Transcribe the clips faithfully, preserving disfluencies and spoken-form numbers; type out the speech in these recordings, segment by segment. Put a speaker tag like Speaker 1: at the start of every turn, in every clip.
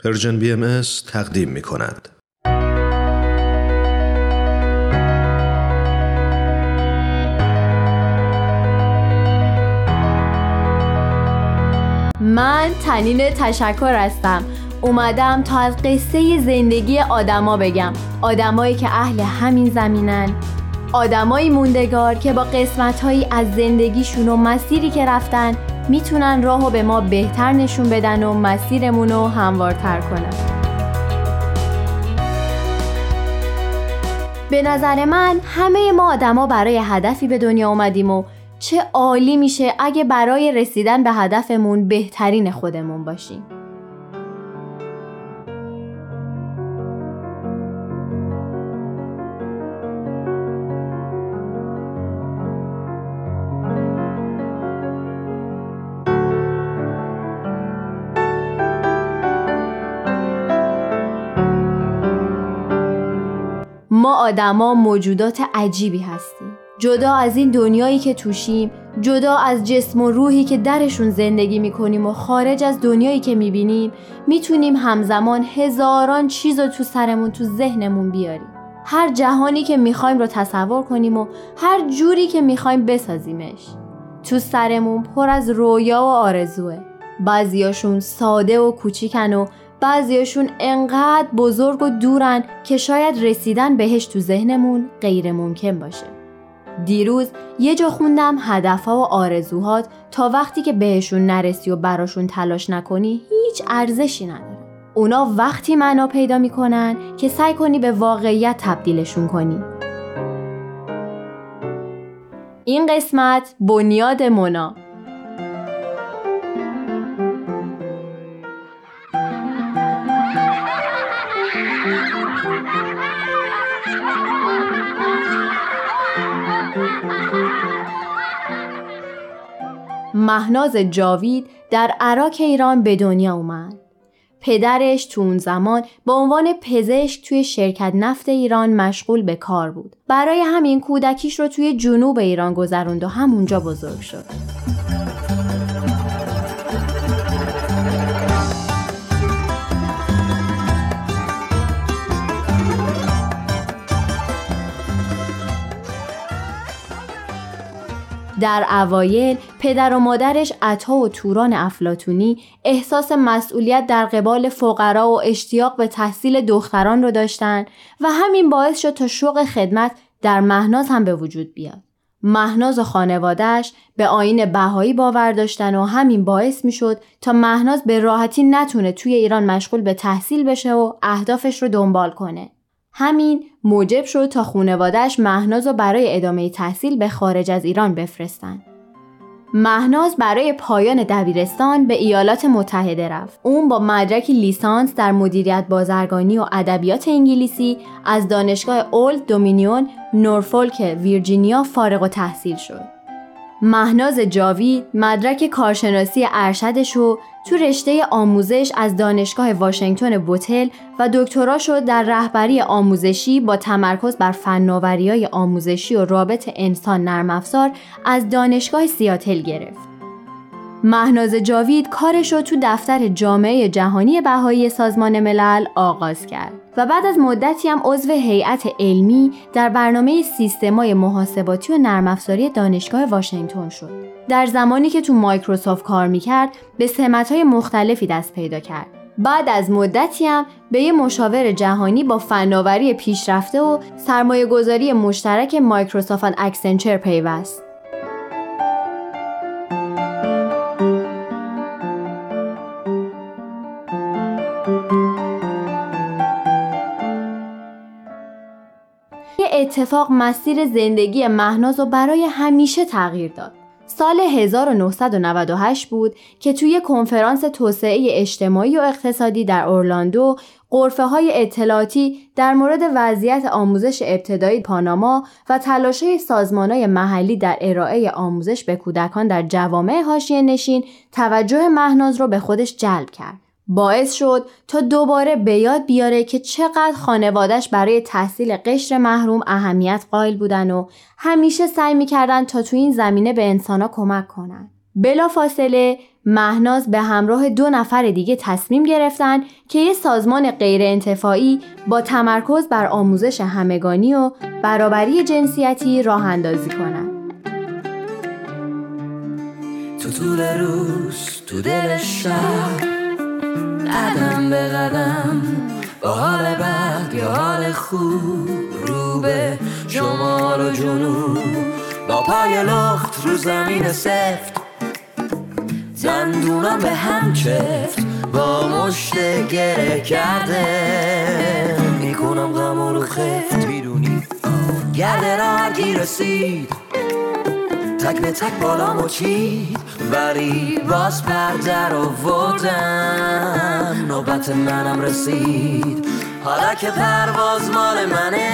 Speaker 1: پرژن بی ام اس تقدیم می کند.
Speaker 2: من تنین تشکر هستم. اومدم تا از قصه زندگی آدما بگم. آدمایی که اهل همین زمینن، آدمایی موندگار که با قسمت‌هایی از زندگیشون و مسیری که رفتن میتونن راهو به ما بهتر نشون بدن و مسیرمونو هموارتر کنن. به نظر من همه ما آدما برای هدفی به دنیا اومدیم و چه عالی میشه اگه برای رسیدن به هدفمون بهترین خودمون باشیم. ما آدما موجودات عجیبی هستیم. جدا از این دنیایی که توشیم، جدا از جسم و روحی که درشون زندگی میکنیم و خارج از دنیایی که میبینیم، میتونیم همزمان هزاران چیز رو تو سرمون، تو ذهنمون بیاریم. هر جهانی که میخوایم رو تصور کنیم و هر جوری که میخوایم بسازیمش. تو سرمون پر از رویا و آرزوه. بعضیاشون ساده و کوچیکن و بعضیاشون انقدر بزرگ و دورن که شاید رسیدن بهش تو ذهنمون غیر ممکن باشه. دیروز یه جا خوندم هدفها و آرزوهات تا وقتی که بهشون نرسی و براشون تلاش نکنی هیچ ارزشی نداره. اونا وقتی معنا پیدا میکنن که سعی کنی به واقعیت تبدیلشون کنی. این قسمت بنیاد مونا. مهناز جاوید در عراق ایران به دنیا اومد. پدرش تو اون زمان به عنوان پزشک توی شرکت نفت ایران مشغول به کار بود. برای همین کودکیش رو توی جنوب ایران گذروند و همونجا بزرگ شد. در اوایل پدر و مادرش عطا و توران افلاطونی احساس مسئولیت در قبال فقرا و اشتیاق به تحصیل دختران رو داشتن و همین باعث شد تا شوق خدمت در مهناز هم به وجود بیاد. مهناز و خانواده‌اش به آیین بهایی باور داشتن و همین باعث می شد تا مهناز به راحتی نتونه توی ایران مشغول به تحصیل بشه و اهدافش رو دنبال کنه. همین موجب شد تا خانواده‌اش مهناز رو برای ادامه تحصیل به خارج از ایران بفرستن. مهناز برای پایان دبیرستان به ایالات متحده رفت. اون با مدرک لیسانس در مدیریت بازرگانی و ادبیات انگلیسی از دانشگاه اولد دومینیون نورفولک ویرجینیا فارغ التحصیل شد. مهناز جاوید مدرک کارشناسی ارشدش رو تو رشته آموزش از دانشگاه واشنگتن بوتل و دکتراشو در رهبری آموزشی با تمرکز بر فناوری‌های آموزشی و رابط انسان نرم افزار از دانشگاه سیاتل گرفت. مهناز جاوید کارش رو تو دفتر جامعه جهانی بهایی سازمان ملل آغاز کرد و بعد از مدتی هم عضو هیئت علمی در برنامه سیستم‌های محاسباتی و نرم افزاری دانشگاه واشنگتن شد. در زمانی که تو مایکروسافت کار می‌کرد به سمت‌های مختلفی دست پیدا کرد. بعد از مدتی هم به یه مشاور جهانی با فناوری پیشرفته و سرمایه‌گذاری مشترک مایکروسافت و اکسنچر پیوست. یه اتفاق مسیر زندگی مهناز رو برای همیشه تغییر داد. سال هزار و نهصد و نود و هشت بود که توی کنفرانس توسعه اجتماعی و اقتصادی در اورلاندو غرفه‌های اطلاعاتی در مورد وضعیت آموزش ابتدایی پاناما و تلاش‌های سازمان‌های محلی در ارائه آموزش به کودکان در جوامع حاشیه‌نشین توجه مهناز رو به خودش جلب کرد. باعث شد تا دوباره به یاد بیاره که چقدر خانواده‌اش برای تحصیل قشر محروم اهمیت قائل بودن و همیشه سعی می‌کردن تا تو این زمینه به انسان‌ها کمک کنن. بلافاصله مهناز به همراه دو نفر دیگه تصمیم گرفتن که یه سازمان غیر انتفاعی با تمرکز بر آموزش همگانی و برابری جنسیتی راه اندازی کنن.
Speaker 3: تو طول روز تو دل شهر، قدم به قدم با حال بد یا حال خوب، رو به شمال و جنوب با پای لخت رو زمین سفت، دندونم به هم چفت با مشت گره کرده، میکنم غم رو خفت، میدونی گرده را هرگی رسید تک به تک بالامو چید، ولی باز پرده رو وردم، نوبت منم رسید، حالا که پرواز مال منه،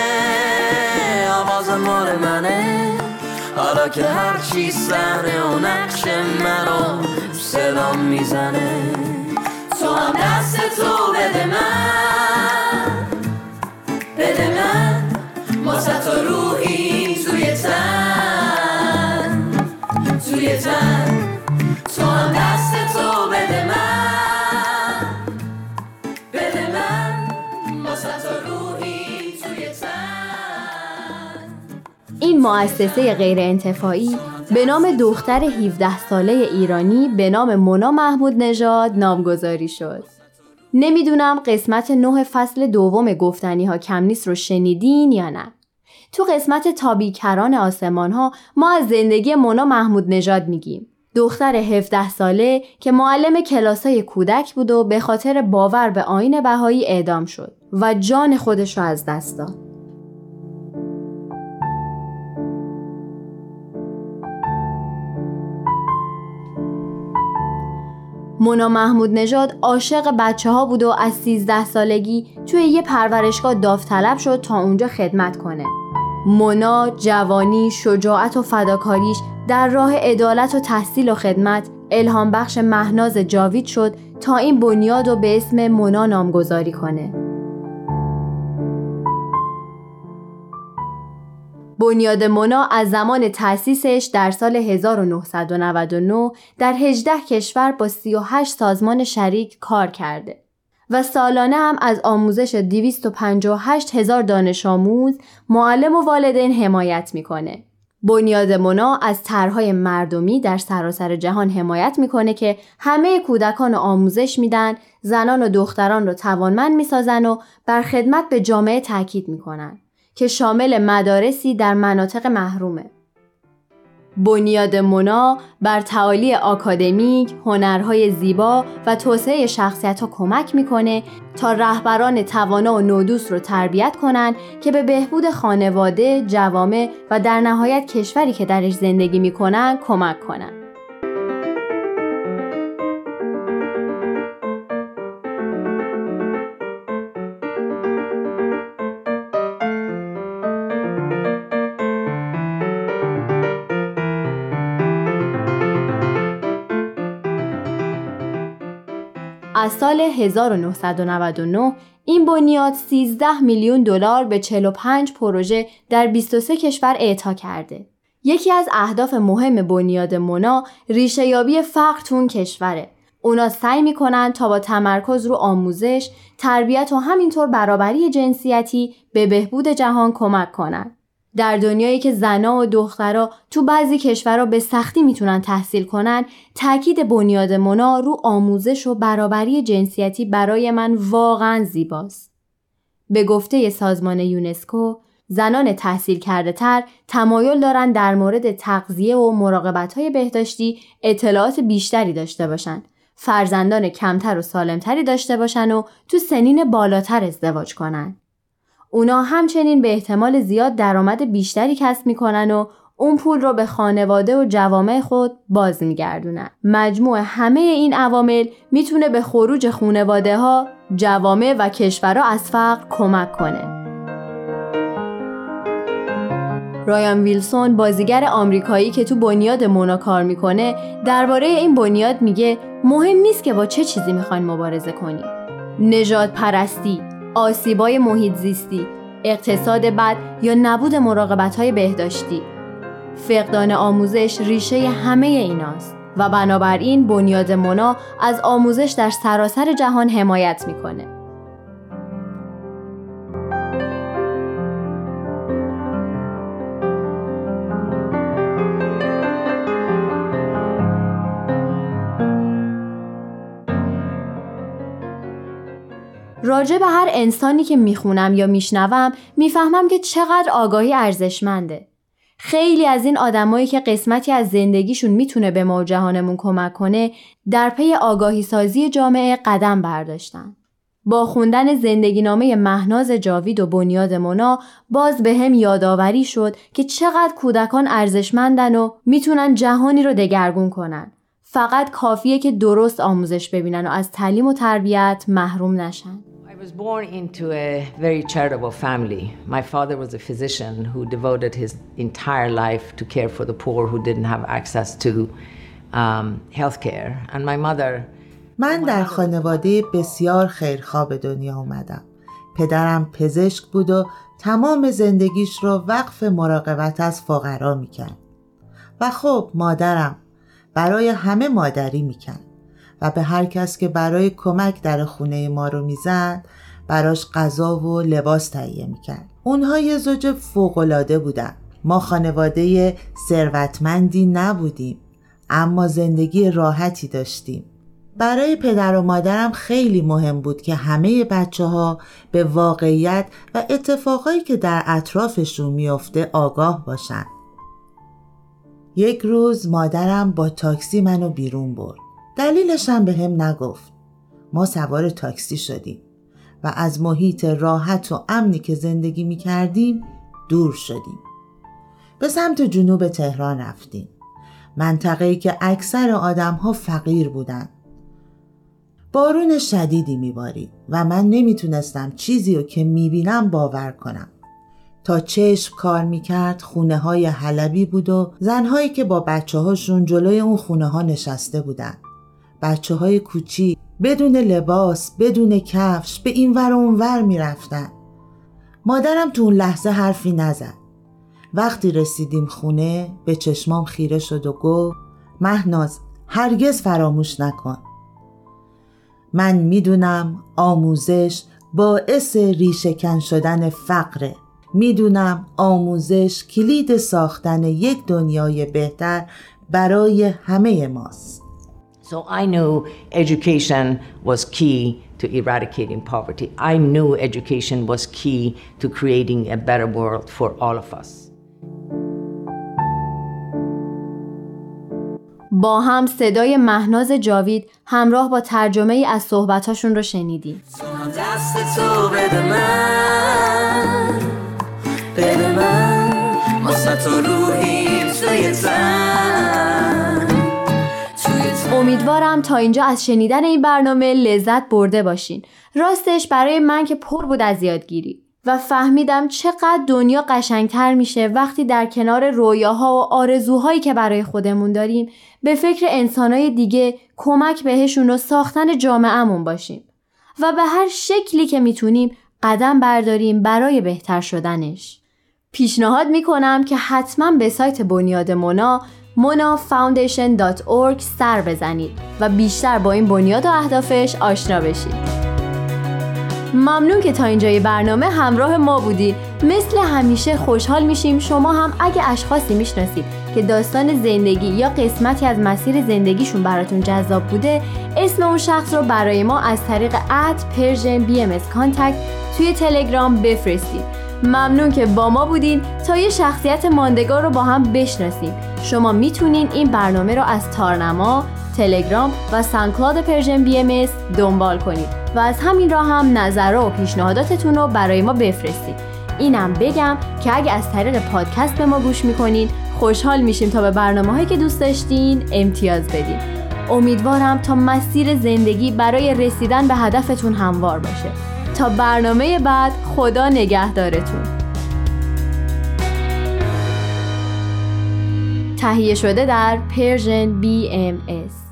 Speaker 3: آواز مال منه، حالا که هر چی صحنه و نقش منو صدام میزنه، تو هم دست تو بده من، بده من واسه تو روحی توی تن، توی تن، تو هم دست تو بده من، بده من واسه تو روحی توی تن.
Speaker 2: این مؤسسه غیر انتفاعی به نام دختر هفده ساله ایرانی به نام مونا محمود نژاد نامگذاری شد. نمیدونم قسمت نه فصل دوم گفتنی ها کم نیست رو شنیدین یا نه. تو قسمت تابیکران آسمان ها ما از زندگی مونا محمود نژاد میگیم. دختر هفده ساله که معلم کلاسای کودک بود و به خاطر باور به آیین بهایی اعدام شد و جان خودش رو از دست داد. مونا محمود نژاد عاشق بچه ها بود و از سیزده سالگی توی یه پرورشگاه داوطلب شد تا اونجا خدمت کنه. مونا جوانی، شجاعت و فداکاریش در راه عدالت و تحصیل و خدمت الهام بخش مهناز جاوید شد تا این بنیاد رو به اسم مونا نامگذاری کنه. بنیاد مونا از زمان تأسیسش در سال هزار و نهصد و نود و نه در هجده کشور با سی و هشت سازمان شریک کار کرده و سالانه هم از آموزش دویست و پنجاه و هشت هزار دانش آموز، معلم و والدین حمایت میکنه. بنیاد مونا از طرحهای مردمی در سراسر جهان حمایت میکنه که همه کودکان رو آموزش میدن، زنان و دختران رو توانمند میسازن و بر خدمت به جامعه تاکید میکنن که شامل مدارسی در مناطق محرومه. بنیاد مونا بر تعالی آکادمیک، هنرهای زیبا و توسعه شخصیت‌ها کمک میکنه تا رهبران توانا و نودوست رو تربیت کنن که به بهبود خانواده، جوامع و در نهایت کشوری که درش زندگی میکنن کمک کنن. از سال هزار و نهصد و نود و نه این بنیاد سیزده میلیون دلار به چهل و پنج پروژه در بیست و سه کشور اعطا کرده. یکی از اهداف مهم بنیاد مونا ریشه یابی فقر تو اون کشوره. اونا سعی میکنن تا با تمرکز رو آموزش، تربیت و همینطور برابری جنسیتی به بهبود جهان کمک کنن. در دنیایی که زنا و دخترها تو بعضی کشورها به سختی میتونن تحصیل کنن، تاکید بنیاد مونا رو آموزش و برابری جنسیتی برای من واقعا زیباست. به گفته سازمان یونسکو، زنان تحصیل کرده تر تمایل دارن در مورد تغذیه و مراقبت‌های بهداشتی اطلاعات بیشتری داشته باشن، فرزندان کمتر و سالمتری داشته باشن و تو سنین بالاتر ازدواج کنن. اونا همچنین به احتمال زیاد درآمد بیشتری کسب میکنن و اون پول رو به خانواده و جوامع خود باز میگردونن. مجموع همه این عوامل میتونه به خروج خانواده ها، جوامع و کشورها از فقر کمک کنه. رایان ویلسون، بازیگر آمریکایی که تو بنیاد مونا کار میکنه، درباره این بنیاد میگه مهم نیست که با چه چیزی میخواین مبارزه کنی. نژاد پرستی، آسیبای محیط زیستی، اقتصاد بد یا نبود مراقبت‌های بهداشتی. فقدان آموزش ریشه همه ایناست. و بنابراین بنیاد مونا از آموزش در سراسر جهان حمایت میکنه. راجع به هر انسانی که میخونم یا میشنوم میفهمم که چقدر آگاهی ارزشمنده. خیلی از این آدمایی که قسمتی از زندگیشون میتونه به ما و جهانمون کمک کنه در پی آگاهی سازی جامعه قدم برداشتن. با خوندن زندگی نامه مهناز جاوید و بنیاد مونا باز به هم یادآوری شد که چقدر کودکان ارزشمندن و میتونن جهانی رو دگرگون کنن. فقط کافیه که درست آموزش ببینن و از تعلیم و تربیت محروم نشن.
Speaker 4: I was born into a very charitable family. My father was a physician who devoted his entire life to care for the poor who didn't have access to um, health care. And my mother...
Speaker 5: من در خانواده بسیار خیرخواه به دنیا اومدم. پدرم پزشک بود و تمام زندگیش رو وقف مراقبت از فقرا میکرد. و خب مادرم برای همه مادری میکرد و به هر کس که برای کمک در خونه ما رو میزد براش غذا و لباس تهیه میکرد. اونها یه زوج فوق‌العاده بودن. ما خانواده ثروتمندی نبودیم اما زندگی راحتی داشتیم. برای پدر و مادرم خیلی مهم بود که همه بچه ها به واقعیت و اتفاقایی که در اطرافشون میفته آگاه باشن. یک روز مادرم با تاکسی منو بیرون برد. دلیلش هم به هم نگفت. ما سوار تاکسی شدیم و از محیط راحت و امنی که زندگی می کردیم دور شدیم. به سمت جنوب تهران رفتیم. منطقه‌ای که اکثر آدم‌ها فقیر بودن. بارون شدیدی میبارید و من نمیتونستم چیزی رو که میبینم باور کنم. تا چشم کار میکرد خونه های حلبی بود و زنهایی که با بچه هاشون جلوی اون خونه ها نشسته بودن. بچه های کوچیک بدون لباس، بدون کفش به این ور و اون ور میرفتن. مادرم تو اون لحظه حرفی نزد. وقتی رسیدیم خونه به چشمام خیره شد و گفت مهناز هرگز فراموش نکن. من میدونم آموزش باعث ریشه‌کن شدن فقره. میدونم آموزش کلید ساختن یک دنیای بهتر برای همه ماست.
Speaker 4: So I knew education was key to eradicating poverty. I knew education was key to creating a better world for all of us.
Speaker 2: با هم صدای مهناز جاوید همراه با ترجمه ای از صحبتاشون رو شنیدیم.
Speaker 3: دست تو بده من، بده من، واسه تو روحیم توی تن.
Speaker 2: امیدوارم تا اینجا از شنیدن این برنامه لذت برده باشین. راستش برای من که پر بود از یادگیری و فهمیدم چقدر دنیا قشنگتر میشه وقتی در کنار رویاها و آرزوهایی که برای خودمون داریم به فکر انسانای دیگه کمک بهشون و ساختن جامعه‌مون باشیم و به هر شکلی که میتونیم قدم برداریم برای بهتر شدنش. پیشنهاد میکنم که حتما به سایت بنیاد مونا مونا فاوندیشن دات اورگ سر بزنید و بیشتر با این بنیاد و اهدافش آشنا بشید. ممنون که تا اینجای برنامه همراه ما بودید. مثل همیشه خوشحال میشیم شما هم اگه اشخاصی میشناسید که داستان زندگی یا قسمتی از مسیر زندگیشون براتون جذاب بوده اسم اون شخص رو برای ما از طریق ات پرژن بی ام اس کانتکت توی تلگرام بفرستید. ممنون که با ما بودین تا یه شخصیت ماندگار رو با هم بشناسیم. شما میتونین این برنامه رو از تارنما، تلگرام و سانکلاد پرژن بی ام اس دنبال کنید و از همین راه هم نظرها و پیشنهاداتتون رو برای ما بفرستید. اینم بگم که اگه از طریق پادکست به ما گوش میکنین خوشحال میشیم تا به برنامه‌هایی که دوست داشتین امتیاز بدین. امیدوارم تا مسیر زندگی برای رسیدن به هدفتون هموار باشه. تا برنامه بعد خدا نگهدارتون. تهیه شده در پرژن بی ام اس.